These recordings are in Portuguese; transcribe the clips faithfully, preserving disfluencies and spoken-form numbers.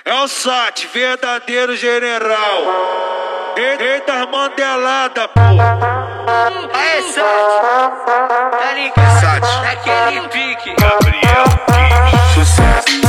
É o Sat, verdadeiro general. Rei, rei das mandeladas, pô. Aê, Sat, tá ligado? Sat, Naquele pique. Gabriel Kiss, sucesso.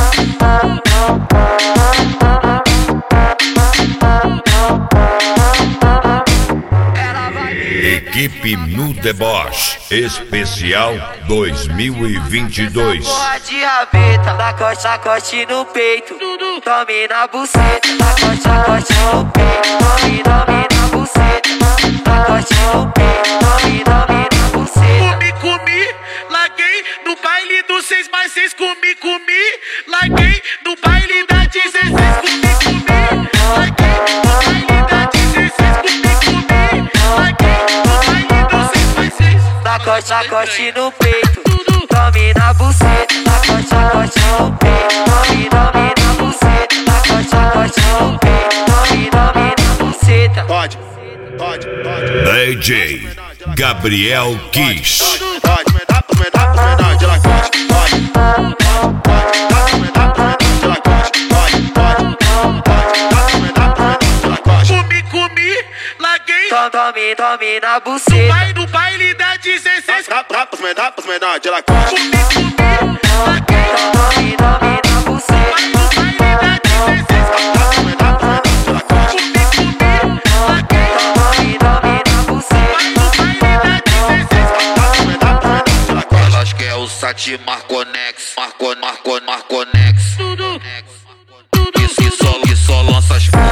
Equipe No Deboche Especial dois mil e vinte e dois. Porra de rabeta, sacote, sacote no peito. Tome na buceta, sacote, sacote no peito. Tome, tome na buceta, sacote no peito. Tome, tome na buceta. Comi, comi, larguei no baile do seis mais seis. Comi, comi, larguei no baile da dezesseis. Comi, comi, larguei no baile da dezesseis. Comi, comi, larguei no baile do seis mais seis. Sacote, sacote no peito. Tome na buceta, sacote, sacote no peito. Tome, tome na buceta, sacote, sacote no peito. Tome, tome na buceta. Pode, pode, pode. D J Gabriel Kiss. Pode, me dá, me dá, me dá de lacoste. Pode, pode, pode, me dá, me dá de lacoste. Pode, pode, pode, me dá, me dá de lacoste. Comi, comi, larguei Tome, tome na no buceta. baile, no baile da dezesseis. Dá, dá, me dá, me dá de lacoste. Comi, comi, larguei Tome, tome na no buceta. baile, no baile da dezesseis. Dá, me dá, me dá de lacoste. Comi, comi, larguei Tome, tome na no buceta. baile, no baile da dezesseis. Dá, me dá, me dá de lacoste. Elas quer o Sat Marconex, Marco, Marco, Marconex. Tudo, Que, que, só, que só lança as